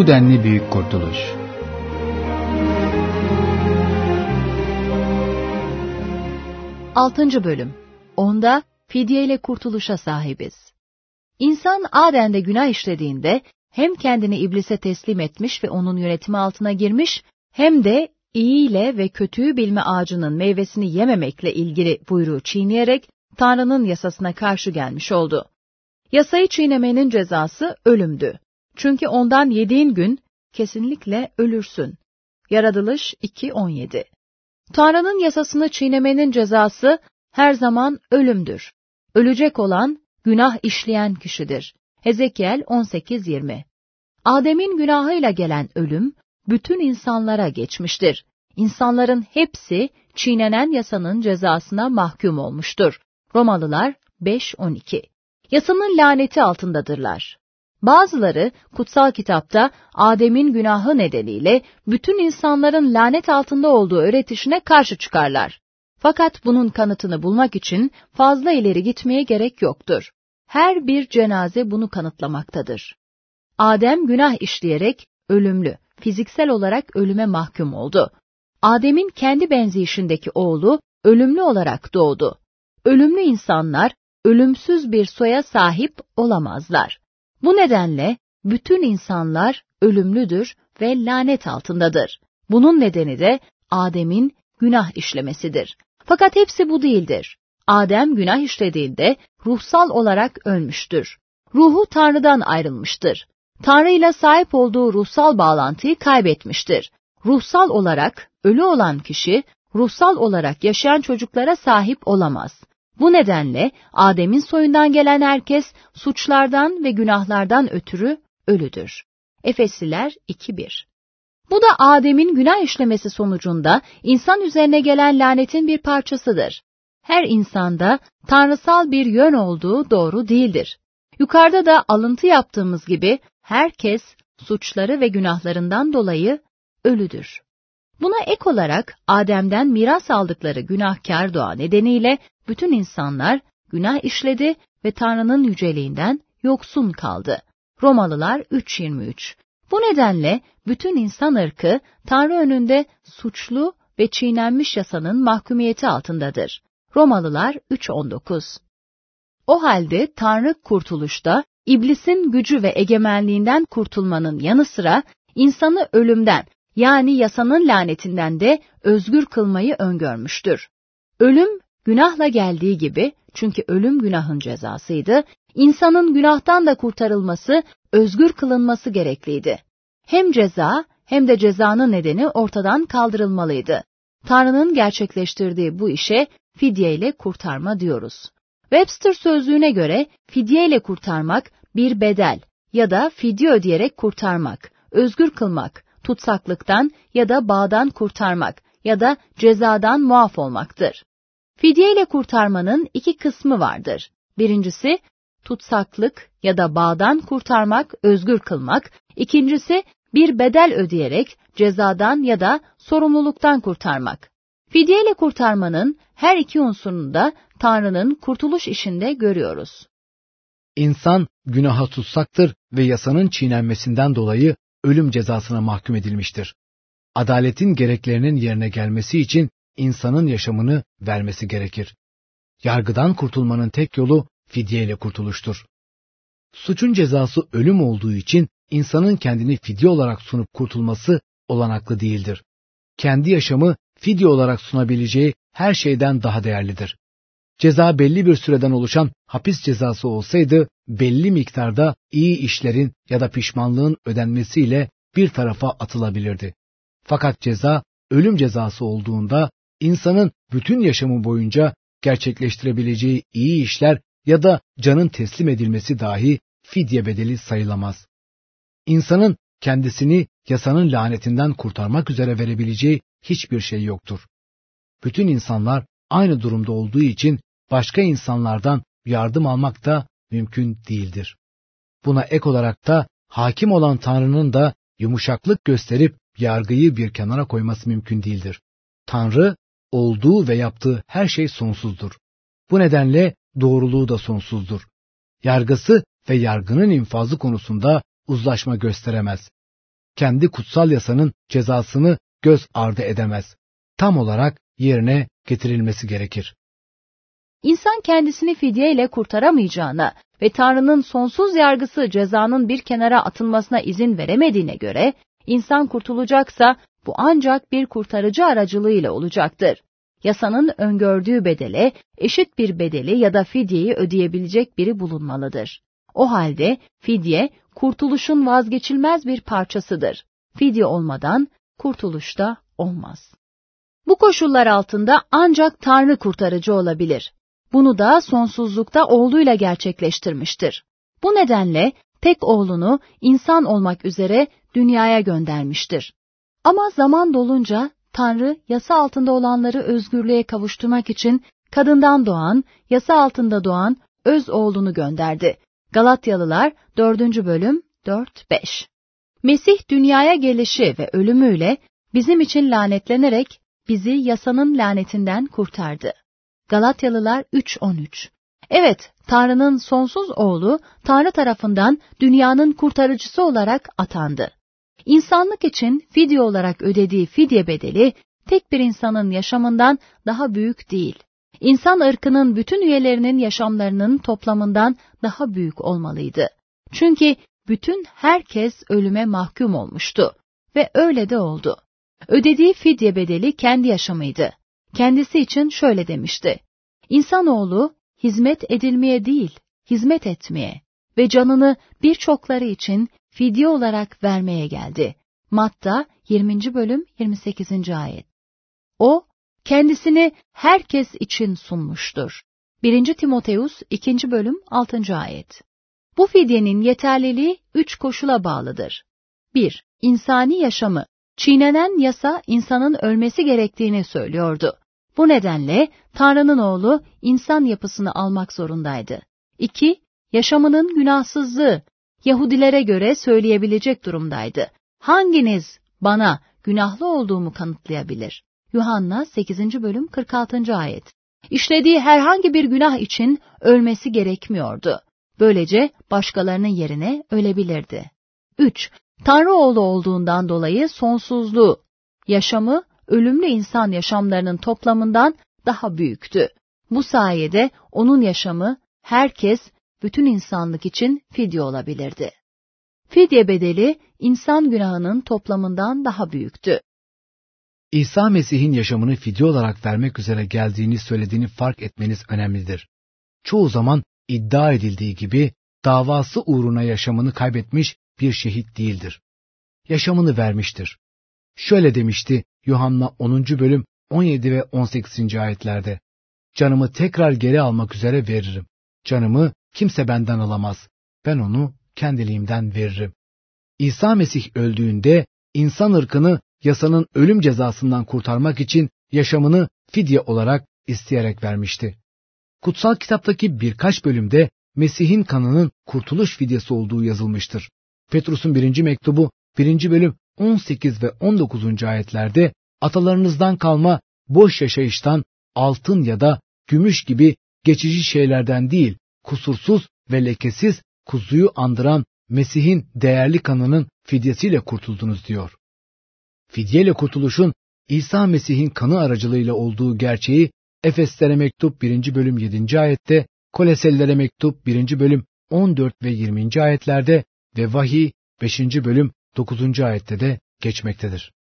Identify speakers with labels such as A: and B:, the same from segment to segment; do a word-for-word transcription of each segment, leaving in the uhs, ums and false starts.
A: Bu denli büyük kurtuluş.
B: Altıncı bölüm. Onda fidyeyle kurtuluşa sahibiz. İnsan Aden'de günah işlediğinde hem kendini iblise teslim etmiş ve onun yönetimi altına girmiş, hem de iyi ile ve kötüyü bilme ağacının meyvesini yememekle ilgili buyruğu çiğneyerek Tanrı'nın yasasına karşı gelmiş oldu. Yasayı çiğnemenin cezası ölümdü. Çünkü ondan yediğin gün kesinlikle ölürsün. Yaratılış iki on yedi. Tanrı'nın yasasını çiğnemenin cezası her zaman ölümdür. Ölecek olan günah işleyen kişidir. Hezekiel on sekiz yirmi. Adem'in günahıyla gelen ölüm bütün insanlara geçmiştir. İnsanların hepsi çiğnenen yasanın cezasına mahkum olmuştur. Romalılar beş on iki. Yasanın laneti altındadırlar. Bazıları kutsal kitapta Adem'in günahı nedeniyle bütün insanların lanet altında olduğu öğretişine karşı çıkarlar. Fakat bunun kanıtını bulmak için fazla ileri gitmeye gerek yoktur. Her bir cenaze bunu kanıtlamaktadır. Adem günah işleyerek ölümlü, fiziksel olarak ölüme mahkum oldu. Adem'in kendi benzeyişindeki oğlu ölümlü olarak doğdu. Ölümlü insanlar ölümsüz bir soya sahip olamazlar. Bu nedenle bütün insanlar ölümlüdür ve lanet altındadır. Bunun nedeni de Adem'in günah işlemesidir. Fakat hepsi bu değildir. Adem günah işlediğinde ruhsal olarak ölmüştür. Ruhu Tanrı'dan ayrılmıştır. Tanrı ile sahip olduğu ruhsal bağlantıyı kaybetmiştir. Ruhsal olarak ölü olan kişi, ruhsal olarak yaşayan çocuklara sahip olamaz. Bu nedenle Adem'in soyundan gelen herkes suçlardan ve günahlardan ötürü ölüdür. Efesliler iki bir. Bu da Adem'in günah işlemesi sonucunda insan üzerine gelen lanetin bir parçasıdır. Her insanda tanrısal bir yön olduğu doğru değildir. Yukarıda da alıntı yaptığımız gibi herkes suçları ve günahlarından dolayı ölüdür. Buna ek olarak Adem'den miras aldıkları günahkar doğa nedeniyle bütün insanlar günah işledi ve Tanrı'nın yüceliğinden yoksun kaldı. Romalılar üç yirmi üç. Bu nedenle bütün insan ırkı Tanrı önünde suçlu ve çiğnenmiş yasanın mahkumiyeti altındadır. Romalılar üç on dokuz. O halde Tanrı kurtuluşta iblisin gücü ve egemenliğinden kurtulmanın yanı sıra insanı ölümden, yani yasanın lanetinden de özgür kılmayı öngörmüştür. Ölüm günahla geldiği gibi, çünkü ölüm günahın cezasıydı, insanın günahtan da kurtarılması, özgür kılınması gerekliydi. Hem ceza hem de cezanın nedeni ortadan kaldırılmalıydı. Tanrı'nın gerçekleştirdiği bu işe fidyeyle kurtarma diyoruz. Webster sözlüğüne göre fidyeyle kurtarmak bir bedel ya da fidye ödeyerek kurtarmak, özgür kılmak, tutsaklıktan ya da bağdan kurtarmak ya da cezadan muaf olmaktır. Fidyeyle kurtarmanın iki kısmı vardır. Birincisi, tutsaklık ya da bağdan kurtarmak, özgür kılmak. İkincisi, bir bedel ödeyerek cezadan ya da sorumluluktan kurtarmak. Fidyeyle kurtarmanın her iki unsurunu da Tanrı'nın kurtuluş işinde görüyoruz.
C: İnsan günaha tutsaktır ve yasanın çiğnenmesinden dolayı ölüm cezasına mahkum edilmiştir. Adaletin gereklerinin yerine gelmesi için insanın yaşamını vermesi gerekir. Yargıdan kurtulmanın tek yolu fidyeyle kurtuluştur. Suçun cezası ölüm olduğu için insanın kendini fidye olarak sunup kurtulması olanaklı değildir. Kendi yaşamı fidye olarak sunabileceği her şeyden daha değerlidir. Ceza belli bir süreden oluşan hapis cezası olsaydı, belli miktarda iyi işlerin ya da pişmanlığın ödenmesiyle bir tarafa atılabilirdi. Fakat ceza ölüm cezası olduğunda, insanın bütün yaşamı boyunca gerçekleştirebileceği iyi işler ya da canın teslim edilmesi dahi fidye bedeli sayılamaz. İnsanın kendisini yasanın lanetinden kurtarmak üzere verebileceği hiçbir şey yoktur. Bütün insanlar aynı durumda olduğu için başka insanlardan yardım almak da mümkün değildir. Buna ek olarak da hakim olan Tanrı'nın da yumuşaklık gösterip yargıyı bir kenara koyması mümkün değildir. Tanrı, olduğu ve yaptığı her şey sonsuzdur. Bu nedenle doğruluğu da sonsuzdur. Yargısı ve yargının infazı konusunda uzlaşma gösteremez. kendi kutsal yasanın cezasını göz ardı edemez. Tam olarak yerine getirilmesi gerekir.
B: İnsan kendisini fidye ile kurtaramayacağına ve Tanrı'nın sonsuz yargısı cezanın bir kenara atılmasına izin veremediğine göre, insan kurtulacaksa bu ancak bir kurtarıcı aracılığıyla olacaktır. Yasanın öngördüğü bedele eşit bir bedeli ya da fidyeyi ödeyebilecek biri bulunmalıdır. O halde fidye, kurtuluşun vazgeçilmez bir parçasıdır. Fidye olmadan kurtuluş da olmaz. Bu koşullar altında ancak Tanrı kurtarıcı olabilir. Bunu da sonsuzlukta oğluyla gerçekleştirmiştir. Bu nedenle tek oğlunu insan olmak üzere dünyaya göndermiştir. Ama zaman dolunca Tanrı yasa altında olanları özgürlüğe kavuşturmak için kadından doğan, yasa altında doğan öz oğlunu gönderdi. Galatyalılar dördüncü bölüm dört beş. Mesih dünyaya gelişi ve ölümüyle bizim için lanetlenerek bizi yasanın lanetinden kurtardı. Galatyalılar üç on üç. Evet, Tanrı'nın sonsuz oğlu Tanrı tarafından dünyanın kurtarıcısı olarak atandı. İnsanlık için fidye olarak ödediği fidye bedeli tek bir insanın yaşamından daha büyük değil. İnsan ırkının bütün üyelerinin yaşamlarının toplamından daha büyük olmalıydı. Çünkü bütün herkes ölüme mahkum olmuştu ve öyle de oldu. Ödediği fidye bedeli kendi yaşamıydı. Kendisi için şöyle demişti: İnsanoğlu hizmet edilmeye değil, hizmet etmeye ve canını birçokları için fidye olarak vermeye geldi. Matta yirminci bölüm yirmi sekizinci ayet. O, kendisini herkes için sunmuştur. birinci Timoteus ikinci bölüm altıncı ayet. Bu fidyenin yeterliliği üç koşula bağlıdır. bir. İnsani yaşamı. Çiğnenen yasa insanın ölmesi gerektiğini söylüyordu. Bu nedenle Tanrı'nın oğlu insan yapısını almak zorundaydı. iki. Yaşamının günahsızlığı. Yahudilere göre söyleyebilecek durumdaydı. Hanginiz bana günahlı olduğumu kanıtlayabilir? Yuhanna sekizinci bölüm kırk altıncı ayet. İşlediği herhangi bir günah için ölmesi gerekmiyordu. Böylece başkalarının yerine ölebilirdi. üç. Tanrı oğlu olduğundan dolayı sonsuzluğu, yaşamı ölümlü insan yaşamlarının toplamından daha büyüktü. Bu sayede onun yaşamı herkes, bütün insanlık için fidye olabilirdi. Fidye bedeli insan günahının toplamından daha büyüktü.
C: İsa Mesih'in yaşamını fidye olarak vermek üzere geldiğini söylediğini fark etmeniz önemlidir. Çoğu zaman iddia edildiği gibi davası uğruna yaşamını kaybetmiş bir şehit değildir. Yaşamını vermiştir. Şöyle demişti Yuhanna onuncu bölüm on yedi ve on sekizinci ayetlerde: Canımı tekrar geri almak üzere veririm. Canımı kimse benden alamaz. Ben onu kendiliğimden veririm. İsa Mesih öldüğünde insan ırkını yasanın ölüm cezasından kurtarmak için yaşamını fidye olarak isteyerek vermişti. Kutsal kitaptaki birkaç bölümde Mesih'in kanının kurtuluş fidyesi olduğu yazılmıştır. Petrus'un birinci mektubu birinci bölüm on sekiz ve on dokuzuncu ayetlerde atalarınızdan kalma boş yaşayıştan altın ya da gümüş gibi geçici şeylerden değil, kusursuz ve lekesiz kuzuyu andıran Mesih'in değerli kanının fidyesiyle kurtuldunuz diyor. Fidyeyle kurtuluşun İsa Mesih'in kanı aracılığıyla olduğu gerçeği Efeslere mektup birinci bölüm yedinci ayette, Kolesellere mektup birinci bölüm on dört ve yirminci ayetlerde ve Vahiy beşinci bölüm dokuzuncu ayette de geçmektedir.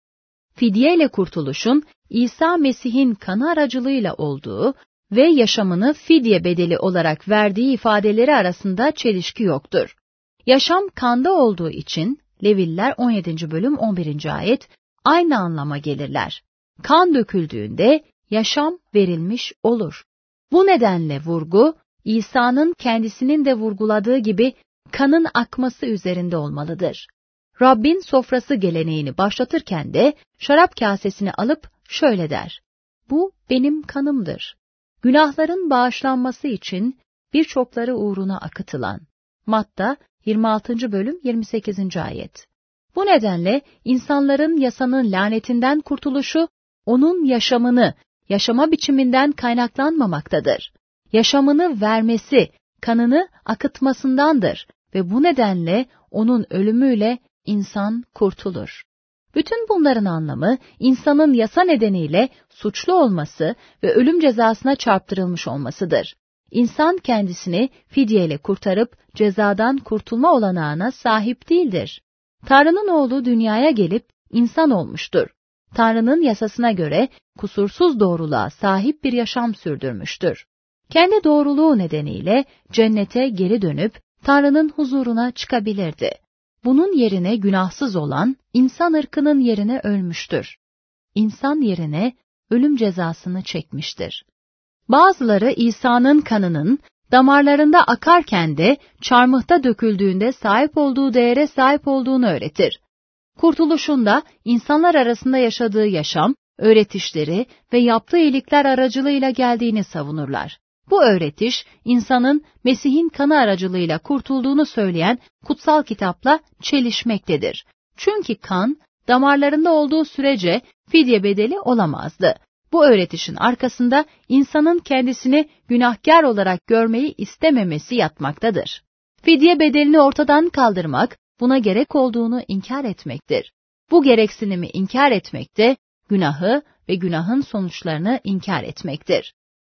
B: Fidyeyle kurtuluşun İsa Mesih'in kanı aracılığıyla olduğu ve yaşamını fidye bedeli olarak verdiği ifadeleri arasında çelişki yoktur. Yaşam kanda olduğu için Leviller on yedinci bölüm on birinci ayet aynı anlama gelirler. Kan döküldüğünde yaşam verilmiş olur. Bu nedenle vurgu İsa'nın kendisinin de vurguladığı gibi kanın akması üzerinde olmalıdır. Rabbin sofrası geleneğini başlatırken de şarap kasesini alıp şöyle der: Bu benim kanımdır. Günahların bağışlanması için birçokları uğruna akıtılan. Matta yirmi altıncı bölüm yirmi sekizinci ayet. Bu nedenle insanların yasanın lanetinden kurtuluşu, onun yaşamını, yaşama biçiminden kaynaklanmamaktadır. Yaşamını vermesi, kanını akıtmasındandır ve bu nedenle onun ölümüyle insan kurtulur. Bütün bunların anlamı, insanın yasa nedeniyle suçlu olması ve ölüm cezasına çarptırılmış olmasıdır. İnsan kendisini fidyeyle kurtarıp cezadan kurtulma olanağına sahip değildir. Tanrı'nın oğlu dünyaya gelip insan olmuştur. Tanrı'nın yasasına göre kusursuz doğruluğa sahip bir yaşam sürdürmüştür. Kendi doğruluğu nedeniyle cennete geri dönüp Tanrı'nın huzuruna çıkabilirdi. Bunun yerine günahsız olan insan ırkının yerine ölmüştür. İnsan yerine ölüm cezasını çekmiştir. Bazıları İsa'nın kanının damarlarında akarken de çarmıhta döküldüğünde sahip olduğu değere sahip olduğunu öğretir. Kurtuluşunda insanlar arasında yaşadığı yaşam, öğretişleri ve yaptığı iyilikler aracılığıyla geldiğini savunurlar. Bu öğretiş, insanın Mesih'in kanı aracılığıyla kurtulduğunu söyleyen kutsal kitapla çelişmektedir. Çünkü kan, damarlarında olduğu sürece fidye bedeli olamazdı. Bu öğretişin arkasında insanın kendisini günahkar olarak görmeyi istememesi yatmaktadır. Fidye bedelini ortadan kaldırmak, buna gerek olduğunu inkar etmektir. Bu gereksinimi inkar etmek de günahı ve günahın sonuçlarını inkar etmektir.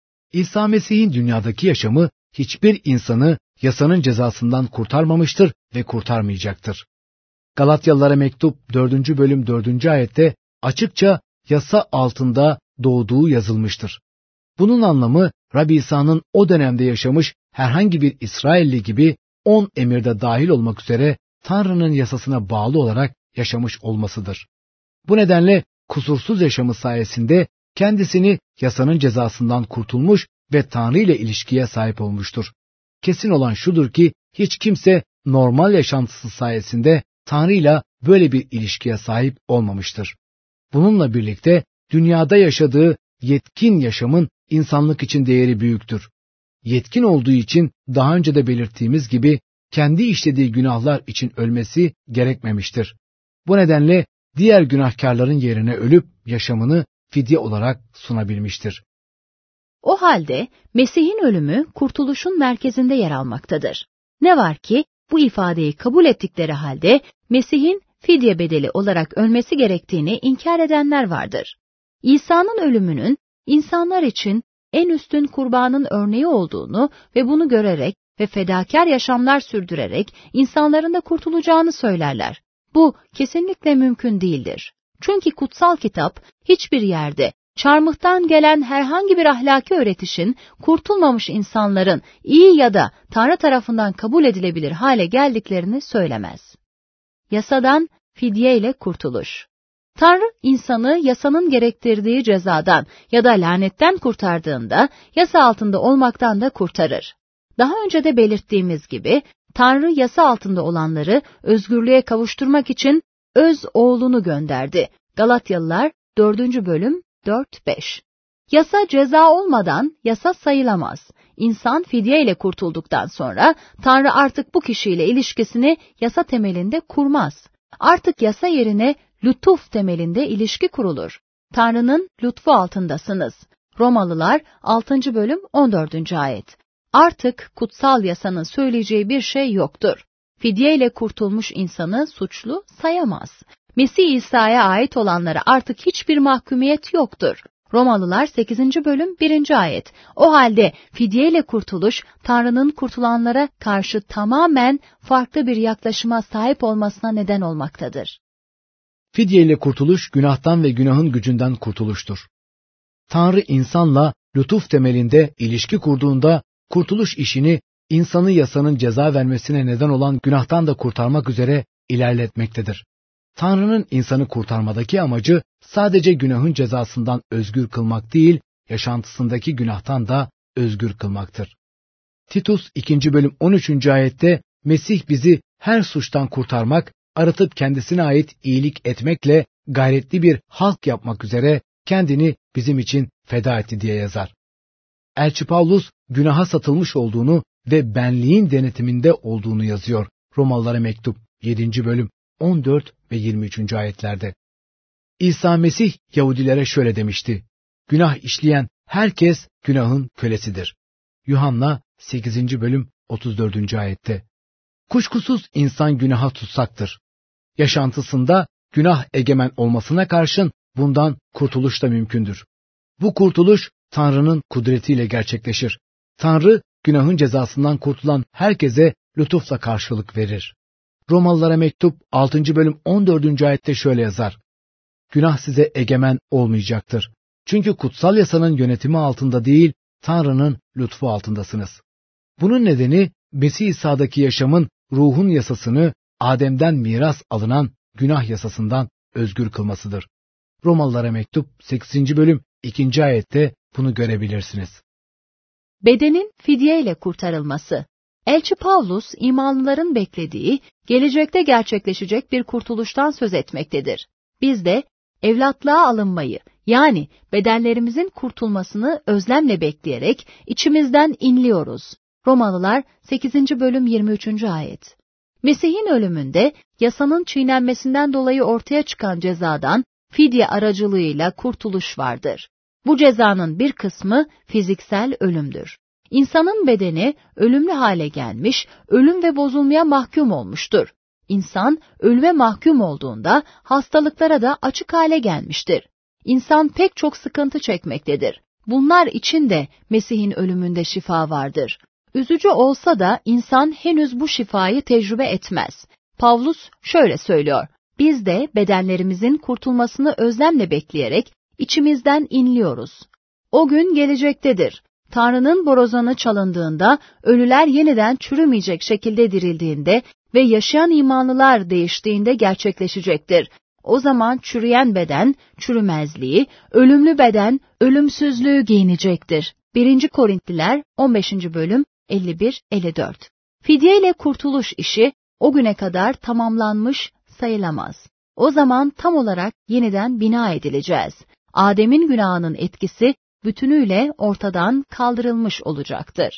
C: İsa Mesih'in dünyadaki yaşamı hiçbir insanı yasanın cezasından kurtarmamıştır ve kurtarmayacaktır. Galatyalılara mektup dördüncü bölüm dördüncü ayette açıkça yasa altında doğduğu yazılmıştır. Bunun anlamı Rabbi İsa'nın o dönemde yaşamış herhangi bir İsrailli gibi on emirde dahil olmak üzere Tanrı'nın yasasına bağlı olarak yaşamış olmasıdır. Bu nedenle kusursuz yaşamı sayesinde kendisini yasanın cezasından kurtulmuş ve Tanrı ile ilişkiye sahip olmuştur. Kesin olan şudur ki hiç kimse normal yaşantısı sayesinde Tanrı ile böyle bir ilişkiye sahip olmamıştır. Bununla birlikte dünyada yaşadığı yetkin yaşamın insanlık için değeri büyüktür. Yetkin olduğu için daha önce de belirttiğimiz gibi kendi işlediği günahlar için ölmesi gerekmemiştir. Bu nedenle diğer günahkarların yerine ölüp yaşamını fidye olarak sunabilmiştir.
B: O halde Mesih'in ölümü kurtuluşun merkezinde yer almaktadır. Ne var ki bu ifadeyi kabul ettikleri halde Mesih'in fidye bedeli olarak ölmesi gerektiğini inkar edenler vardır. İsa'nın ölümünün insanlar için en üstün kurbanın örneği olduğunu ve bunu görerek ve fedakar yaşamlar sürdürerek insanların da kurtulacağını söylerler. Bu kesinlikle mümkün değildir. Çünkü kutsal kitap hiçbir yerde çarmıhtan gelen herhangi bir ahlaki öğretişin kurtulmamış insanların iyi ya da Tanrı tarafından kabul edilebilir hale geldiklerini söylemez. Yasadan fidye ile kurtuluş. Tanrı insanı yasanın gerektirdiği cezadan ya da lanetten kurtardığında yasa altında olmaktan da kurtarır. Daha önce de belirttiğimiz gibi Tanrı yasa altında olanları özgürlüğe kavuşturmak için öz oğlunu gönderdi. Galatyalılar dördüncü bölüm dört beş. Yasa ceza olmadan yasa sayılamaz. İnsan fidye ile kurtulduktan sonra Tanrı artık bu kişiyle ilişkisini yasa temelinde kurmaz. Artık yasa yerine lütuf temelinde ilişki kurulur. Tanrı'nın lütfu altındasınız. Romalılar altıncı bölüm on dördüncü ayet. Artık kutsal yasanın söyleyeceği bir şey yoktur. Fidye ile kurtulmuş insanı suçlu sayamaz. Mesih İsa'ya ait olanlara artık hiçbir mahkumiyet yoktur. Romalılar sekizinci bölüm birinci ayet. O halde fidye ile kurtuluş, Tanrı'nın kurtulanlara karşı tamamen farklı bir yaklaşıma sahip olmasına neden olmaktadır.
C: Fidye ile kurtuluş, günahtan ve günahın gücünden kurtuluştur. Tanrı insanla lütuf temelinde ilişki kurduğunda, kurtuluş işini insanı yasanın ceza vermesine neden olan günahtan da kurtarmak üzere ilerletmektedir. Tanrı'nın insanı kurtarmadaki amacı sadece günahın cezasından özgür kılmak değil, yaşantısındaki günahtan da özgür kılmaktır. Titus ikinci bölüm on üçüncü ayette Mesih bizi her suçtan kurtarmak, arıtıp kendisine ait iyilik etmekle gayretli bir halk yapmak üzere kendini bizim için feda etti diye yazar. Elçi Pavlus günaha satılmış olduğunu ve benliğin denetiminde olduğunu yazıyor. Romalılara mektup yedinci bölüm on dört ve yirmi üçüncü ayetlerde. İsa Mesih Yahudilere şöyle demişti: Günah işleyen herkes günahın kölesidir. Yuhanna sekizinci bölüm otuz dördüncü ayette. Kuşkusuz insan günaha tutsaktır. Yaşantısında günah egemen olmasına karşın bundan kurtuluş da mümkündür. Bu kurtuluş Tanrı'nın kudretiyle gerçekleşir. Tanrı günahın cezasından kurtulan herkese lütufla karşılık verir. Romalılara mektup altıncı bölüm on dördüncü ayette şöyle yazar: Günah size egemen olmayacaktır. Çünkü kutsal yasanın yönetimi altında değil, Tanrı'nın lütfu altındasınız. Bunun nedeni Mesih İsa'daki yaşamın ruhun yasasını Adem'den miras alınan günah yasasından özgür kılmasıdır. Romalılara mektup sekizinci bölüm ikinci ayette bunu görebilirsiniz.
B: Bedenin fidye ile kurtarılması. Elçi Pavlus, imanlıların beklediği, gelecekte gerçekleşecek bir kurtuluştan söz etmektedir. Biz de evlatlığa alınmayı, yani bedenlerimizin kurtulmasını özlemle bekleyerek içimizden inliyoruz. Romalılar sekizinci bölüm yirmi üçüncü ayet. Mesih'in ölümünde yasanın çiğnenmesinden dolayı ortaya çıkan cezadan fidye aracılığıyla kurtuluş vardır. Bu cezanın bir kısmı fiziksel ölümdür. İnsanın bedeni ölümlü hale gelmiş, ölüm ve bozulmaya mahkum olmuştur. İnsan ölüme mahkum olduğunda hastalıklara da açık hale gelmiştir. İnsan pek çok sıkıntı çekmektedir. Bunlar için de Mesih'in ölümünde şifa vardır. Üzücü olsa da insan henüz bu şifayı tecrübe etmez. Pavlus şöyle söylüyor: Biz de bedenlerimizin kurtulmasını özlemle bekleyerek içimizden inliyoruz. O gün gelecektedir. Tanrı'nın borazanı çalındığında, ölüler yeniden çürümeyecek şekilde dirildiğinde ve yaşayan imanlılar değiştiğinde gerçekleşecektir. O zaman çürüyen beden, çürümezliği, ölümlü beden, ölümsüzlüğü giyinecektir. birinci Korintliler on beşinci bölüm elli bir elli dört. Fidye ile kurtuluş işi o güne kadar tamamlanmış sayılamaz. O zaman tam olarak yeniden bina edileceğiz. Adem'in günahının etkisi bütünüyle ortadan kaldırılmış olacaktır.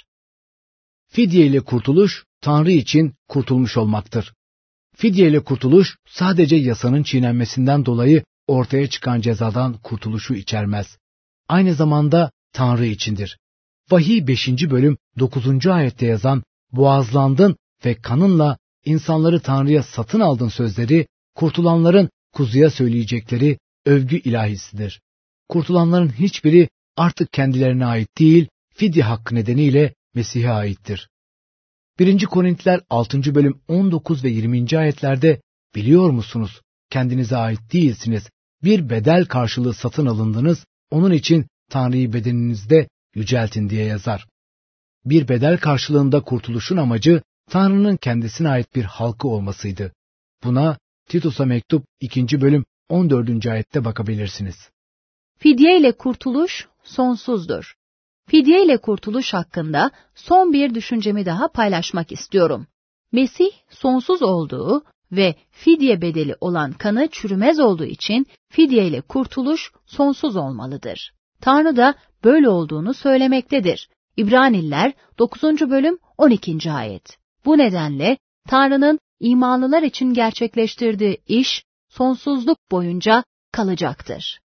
C: Fidye ile kurtuluş, Tanrı için kurtulmuş olmaktır. Fidye ile kurtuluş, sadece yasanın çiğnenmesinden dolayı ortaya çıkan cezadan kurtuluşu içermez. Aynı zamanda Tanrı içindir. Vahiy beşinci bölüm dokuzuncu ayette yazan "Boğazlandın ve kanınla insanları Tanrı'ya satın aldın" sözleri, kurtulanların kuzuya söyleyecekleri övgü ilahisidir. Kurtulanların hiçbiri artık kendilerine ait değil, fidye hakkı nedeniyle Mesih'e aittir. birinci Korintliler altıncı bölüm on dokuz ve yirminci ayetlerde "Biliyor musunuz? Kendinize ait değilsiniz. Bir bedel karşılığı satın alındınız. Onun için Tanrı'yı bedeninizde yüceltin" diye yazar. Bir bedel karşılığında kurtuluşun amacı Tanrı'nın kendisine ait bir halkı olmasıydı. Buna Titus'a mektup ikinci bölüm on dördüncü ayette bakabilirsiniz.
B: Fidye ile kurtuluş sonsuzdur. Fidye ile kurtuluş hakkında son bir düşüncemi daha paylaşmak istiyorum. Mesih sonsuz olduğu ve fidye bedeli olan kanı çürümez olduğu için fidye ile kurtuluş sonsuz olmalıdır. Tanrı da böyle olduğunu söylemektedir. İbraniler dokuzuncu bölüm on ikinci ayet. Bu nedenle Tanrı'nın imanlılar için gerçekleştirdiği iş sonsuzluk boyunca kalacaktır.